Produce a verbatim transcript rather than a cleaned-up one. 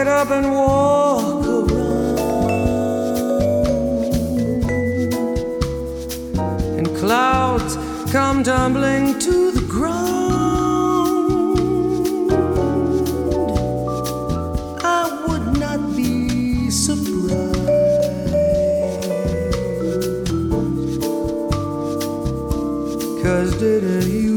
get up and walk around, and clouds come tumbling to the ground, I would not be surprised, 'cause didn't you